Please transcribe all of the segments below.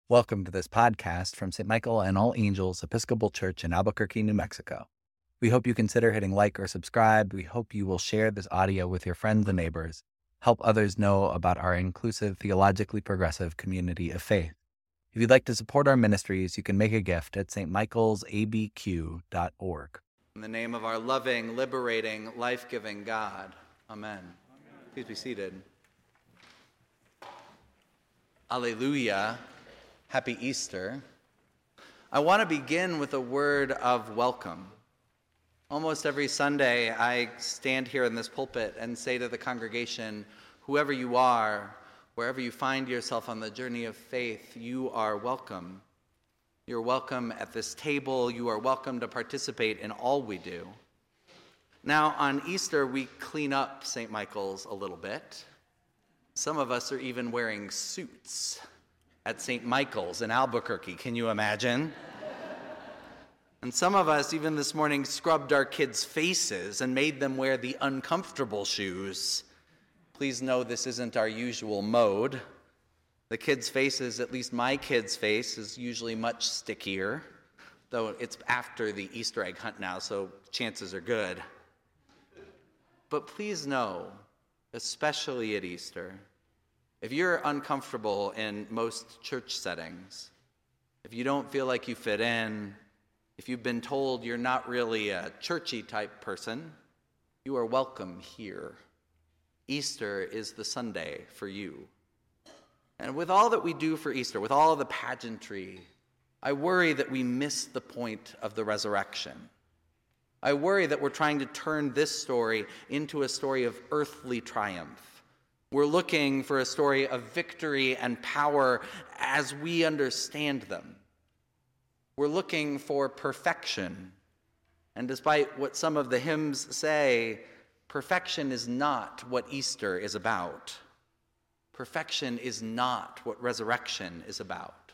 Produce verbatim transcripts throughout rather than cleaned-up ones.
Welcome to this podcast from Saint Michael and All Angels Episcopal Church in Albuquerque, New Mexico. We hope you consider hitting like or subscribe. We hope you will share this audio with your friends and neighbors. Help others know about our inclusive, theologically progressive community of faith. If you'd like to support our ministries, you can make a gift at s t michaels a b q dot org. In the name of our loving, liberating, life-giving God, amen. Amen. Please be seated. Alleluia. Happy Easter. I want to begin with a word of welcome. Almost every Sunday, I stand here in this pulpit and say to the congregation, whoever you are, wherever you find yourself on the journey of faith, you are welcome. You're welcome at this table. You are welcome to participate in all we do. Now, on Easter, we clean up Saint Michael's a little bit. Some of us are even wearing suits at Saint Michael's in Albuquerque. Can you imagine? And some of us, even this morning, scrubbed our kids' faces and made them wear the uncomfortable shoes. Please know this isn't our usual mode. The kids' faces, at least my kid's face, is usually much stickier, though it's after the Easter egg hunt now, so chances are good. But please know, especially at Easter, if you're uncomfortable in most church settings, if you don't feel like you fit in, if you've been told you're not really a churchy type person, you are welcome here. Easter is the Sunday for you. And with all that we do for Easter, with all of the pageantry, I worry that we miss the point of the resurrection. I worry that we're trying to turn this story into a story of earthly triumph. We're looking for a story of victory and power as we understand them. We're looking for perfection. And despite what some of the hymns say, perfection is not what Easter is about. Perfection is not what resurrection is about.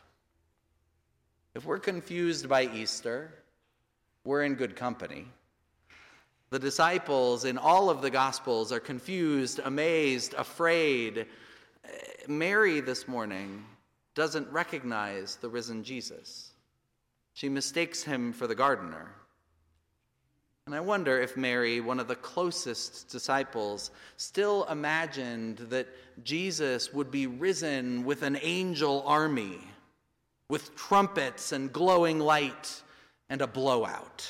If we're confused by Easter, we're in good company. The disciples in all of the Gospels are confused, amazed, afraid. Mary this morning doesn't recognize the risen Jesus. She mistakes him for the gardener. And I wonder if Mary, one of the closest disciples, still imagined that Jesus would be risen with an angel army, with trumpets and glowing light and a blowout.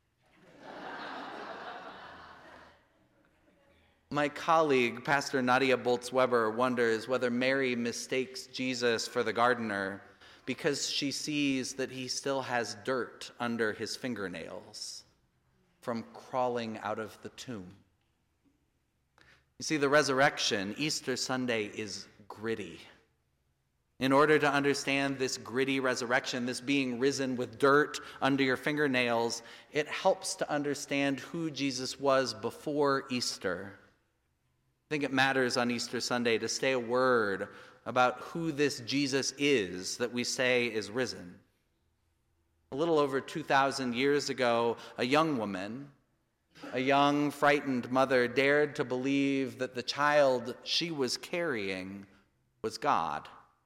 My colleague, Pastor Nadia Boltz-Weber, wonders whether Mary mistakes Jesus for the gardener because she sees that he still has dirt under his fingernails from crawling out of the tomb. You see, the resurrection, Easter Sunday, is gritty. In order to understand this gritty resurrection, this being risen with dirt under your fingernails, it helps to understand who Jesus was before Easter. I think it matters on Easter Sunday to say a word about who this Jesus is that we say is risen. A little over two thousand years ago, a young woman, a young, frightened mother, dared to believe that the child she was carrying was God.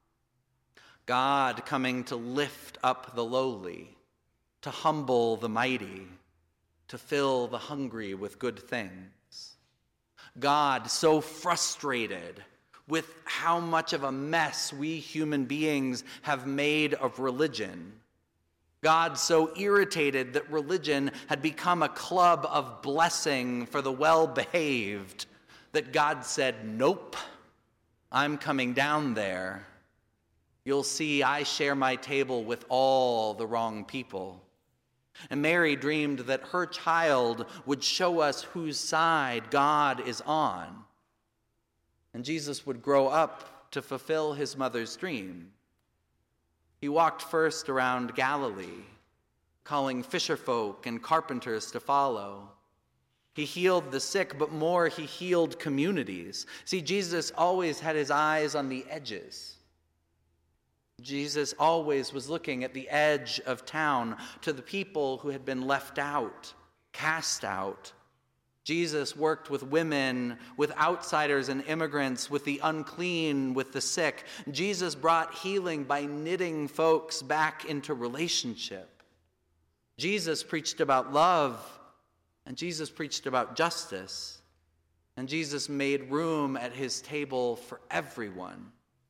God coming to lift up the lowly, to humble the mighty, to fill the hungry with good things. God so frustrated with how much of a mess we human beings have made of religion. God so irritated that religion had become a club of blessing for the well-behaved that God said, nope, I'm coming down there. You'll see I share my table with all the wrong people. And Mary dreamed that her child would show us whose side God is on. And Jesus would grow up to fulfill his mother's dream. He walked first around Galilee, calling fisherfolk and carpenters to follow. He healed the sick, but more, he healed communities. See, Jesus always had his eyes on the edges. Jesus always was looking at the edge of town to the people who had been left out, cast out. Jesus worked with women, with outsiders and immigrants, with the unclean, with the sick. Jesus brought healing by knitting folks back into relationship. Jesus preached about love, and Jesus preached about justice. And Jesus made room at his table for everyone.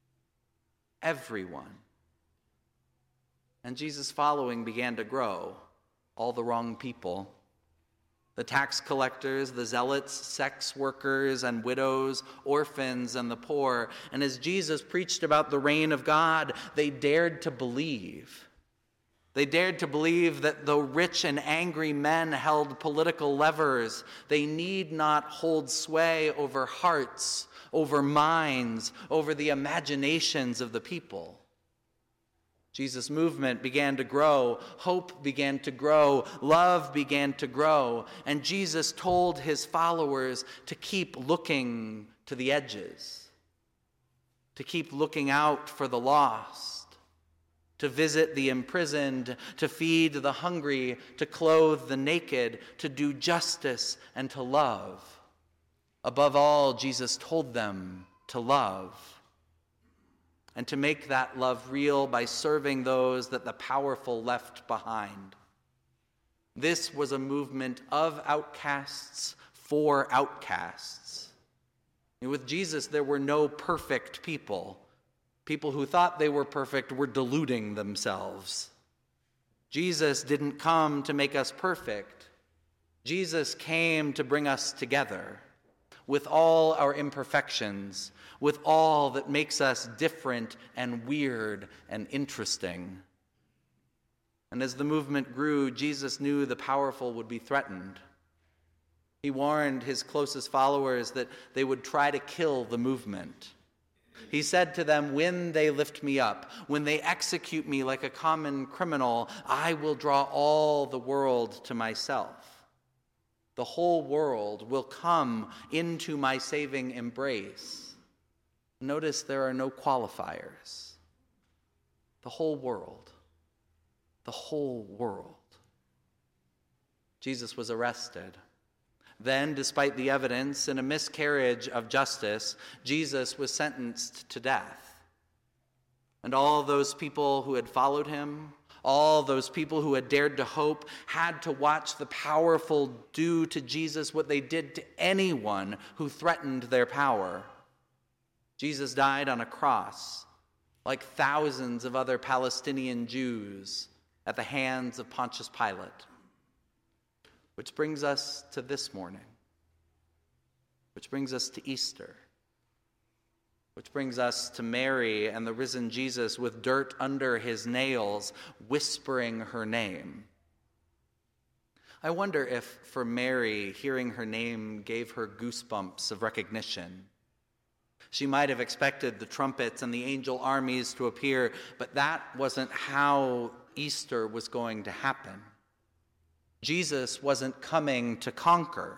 Everyone. And Jesus' following began to grow. All the wrong people. The tax collectors, the zealots, sex workers and widows, orphans and the poor. And as Jesus preached about the reign of God, they dared to believe. They dared to believe that though rich and angry men held political levers, they need not hold sway over hearts, over minds, over the imaginations of the people. Jesus' movement began to grow, hope began to grow, love began to grow, and Jesus told his followers to keep looking to the edges, to keep looking out for the lost, to visit the imprisoned, to feed the hungry, to clothe the naked, to do justice and to love. Above all, Jesus told them to love. And to make that love real by serving those that the powerful left behind. This was a movement of outcasts for outcasts. And with Jesus, there were no perfect people. People who thought they were perfect were deluding themselves. Jesus didn't come to make us perfect. Jesus came to bring us together with all our imperfections, with all that makes us different and weird and interesting. And as the movement grew, Jesus knew the powerful would be threatened. He warned his closest followers that they would try to kill the movement. He said to them, when they lift me up, when they execute me like a common criminal, I will draw all the world to myself. The whole world will come into my saving embrace. Notice there are no qualifiers. The whole world. The whole world. Jesus was arrested. Then, despite the evidence, in a miscarriage of justice, Jesus was sentenced to death. And all those people who had followed him, all those people who had dared to hope, had to watch the powerful do to Jesus what they did to anyone who threatened their power. Jesus died on a cross, like thousands of other Palestinian Jews, at the hands of Pontius Pilate. Which brings us to this morning. Which brings us to Easter. Which brings us to Mary and the risen Jesus with dirt under his nails, whispering her name. I wonder if for Mary, hearing her name gave her goosebumps of recognition. She might have expected the trumpets and the angel armies to appear, but that wasn't how Easter was going to happen. Jesus wasn't coming to conquer.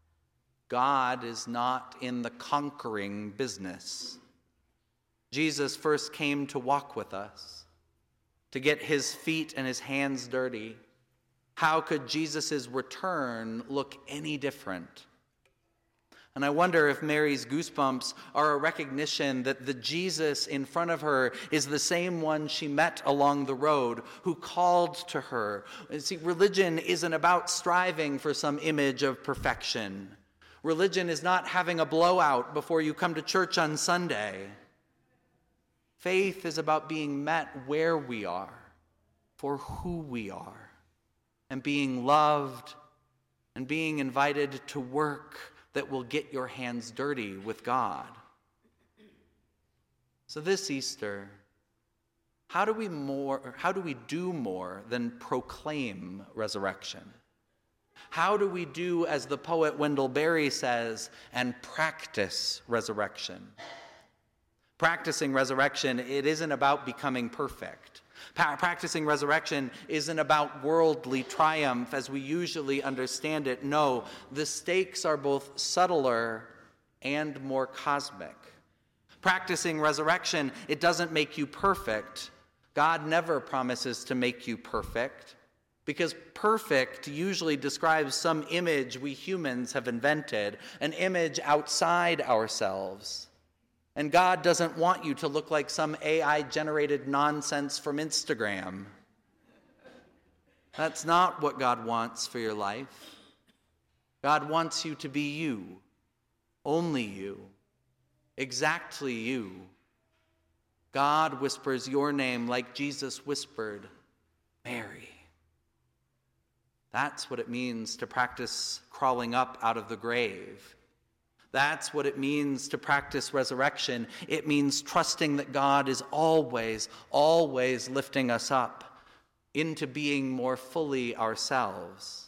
God is not in the conquering business. Jesus first came to walk with us, to get his feet and his hands dirty. How could Jesus' return look any different? And I wonder if Mary's goosebumps are a recognition that the Jesus in front of her is the same one she met along the road, who called to her. See, religion isn't about striving for some image of perfection. Religion is not having a blowout before you come to church on Sunday. Faith is about being met where we are, for who we are, and being loved and being invited to work that will get your hands dirty with God. So this Easter, how do we more, how do we do more than proclaim resurrection? How do we do, as the poet Wendell Berry says, and practice resurrection? Practicing resurrection, it isn't about becoming perfect. Pa- practicing resurrection isn't about worldly triumph as we usually understand it. No, the stakes are both subtler and more cosmic. Practicing resurrection, it doesn't make you perfect. God never promises to make you perfect. Because perfect usually describes some image we humans have invented, an image outside ourselves. And God doesn't want you to look like some A I-generated nonsense from Instagram. That's not what God wants for your life. God wants you to be you, only you, exactly you. God whispers your name like Jesus whispered, Mary. That's what it means to practice crawling up out of the grave. That's what it means to practice resurrection. It means trusting that God is always, always lifting us up into being more fully ourselves.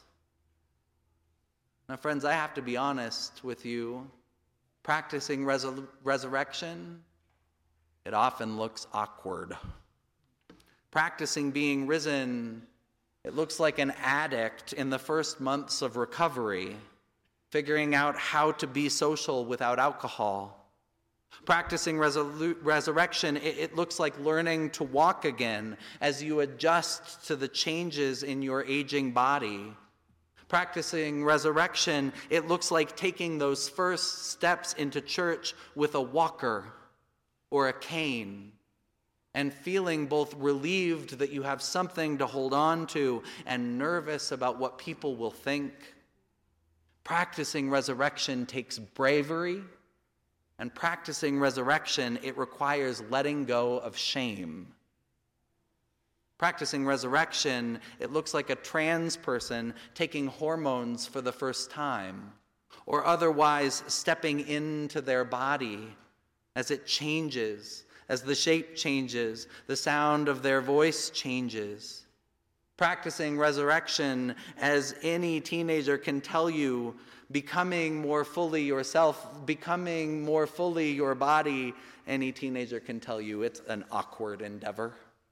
Now, friends, I have to be honest with you. Practicing resur- resurrection, it often looks awkward. Practicing being risen, it looks like an addict in the first months of recovery, figuring out how to be social without alcohol. Practicing resolu- resurrection, it, it looks like learning to walk again as you adjust to the changes in your aging body. Practicing resurrection, it looks like taking those first steps into church with a walker or a cane, and feeling both relieved that you have something to hold on to and nervous about what people will think. Practicing resurrection takes bravery, and practicing resurrection, it requires letting go of shame. Practicing resurrection, it looks like a trans person taking hormones for the first time, or otherwise stepping into their body as it changes, as the shape changes, the sound of their voice changes. Practicing resurrection, as any teenager can tell you, becoming more fully yourself, becoming more fully your body, any teenager can tell you it's an awkward endeavor.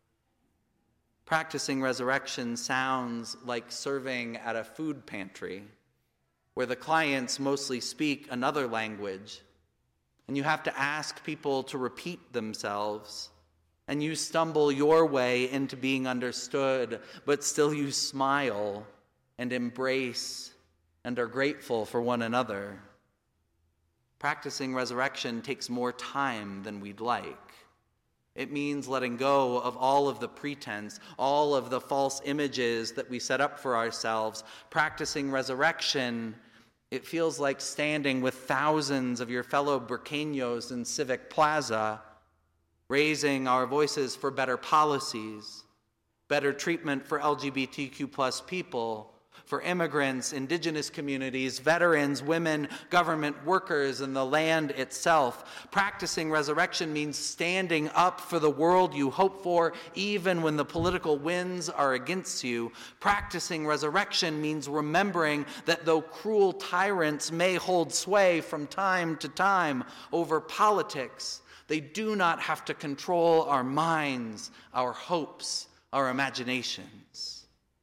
Practicing resurrection sounds like serving at a food pantry, where the clients mostly speak another language, and you have to ask people to repeat themselves, and you stumble your way into being understood, but still you smile and embrace and are grateful for one another. Practicing resurrection takes more time than we'd like. It means letting go of all of the pretense, all of the false images that we set up for ourselves. Practicing resurrection, it feels like standing with thousands of your fellow Burqueños in Civic Plaza, raising our voices for better policies, better treatment for L G B T Q plus people, for immigrants, indigenous communities, veterans, women, government workers, and the land itself. Practicing resurrection means standing up for the world you hope for, even when the political winds are against you. Practicing resurrection means remembering that though cruel tyrants may hold sway from time to time over politics, they do not have to control our minds, our hopes, our imaginations.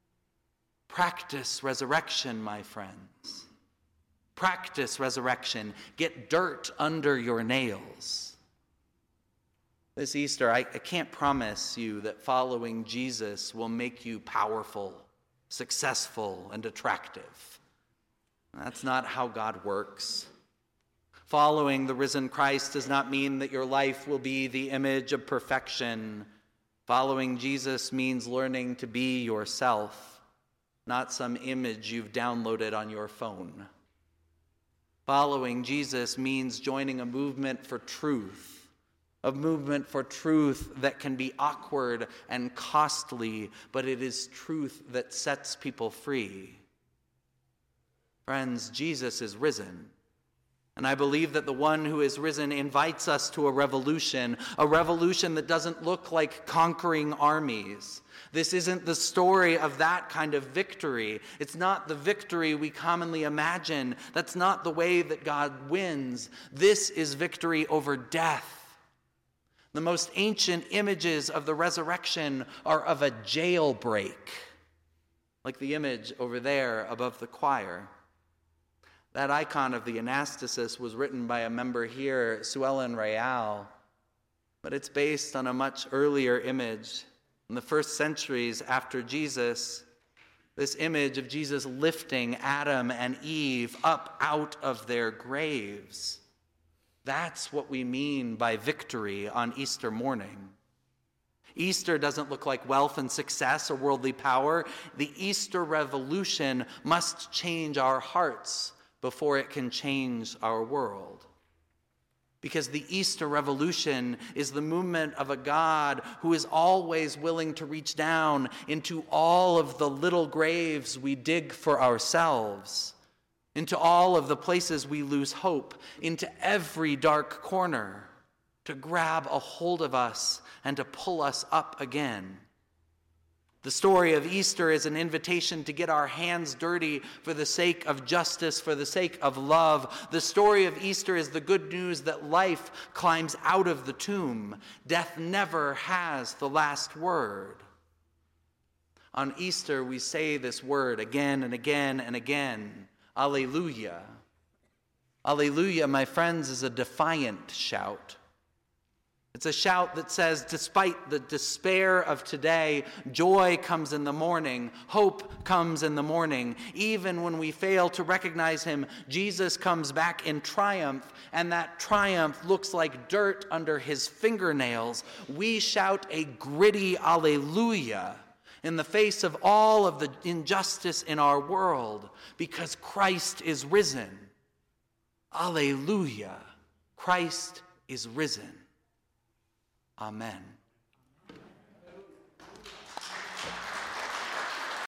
Practice resurrection, my friends. Practice resurrection. Get dirt under your nails. This Easter, I, I can't promise you that following Jesus will make you powerful, successful, and attractive. That's not how God works. Following the risen Christ does not mean that your life will be the image of perfection. Following Jesus means learning to be yourself, not some image you've downloaded on your phone. Following Jesus means joining a movement for truth, a movement for truth that can be awkward and costly, but it is truth that sets people free. Friends, Jesus is risen. And I believe that the one who is risen invites us to a revolution, a revolution that doesn't look like conquering armies. This isn't the story of that kind of victory. It's not the victory we commonly imagine. That's not the way that God wins. This is victory over death. The most ancient images of the resurrection are of a jailbreak, like the image over there above the choir. That icon of the anastasis was written by a member here, Sue Ellen Real, but it's based on a much earlier image. In the first centuries after Jesus, This image of Jesus lifting Adam and Eve up out of their graves. That's what we mean by victory on Easter morning. Easter doesn't look like wealth and success or worldly power. The Easter revolution must change our hearts before it can change our world. Because the Easter revolution is the movement of a God who is always willing to reach down into all of the little graves we dig for ourselves, into all of the places we lose hope, into every dark corner, to grab a hold of us and to pull us up again. The story of Easter is an invitation to get our hands dirty for the sake of justice, for the sake of love. The story of Easter is the good news that life climbs out of the tomb. Death never has the last word. On Easter, we say this word again and again and again, Alleluia. Alleluia, my friends, is a defiant shout. It's a shout that says, despite the despair of today, joy comes in the morning, hope comes in the morning. Even when we fail to recognize him, Jesus comes back in triumph, and that triumph looks like dirt under his fingernails. We shout a gritty alleluia in the face of all of the injustice in our world, because Christ is risen. Alleluia, Christ is risen. Amen.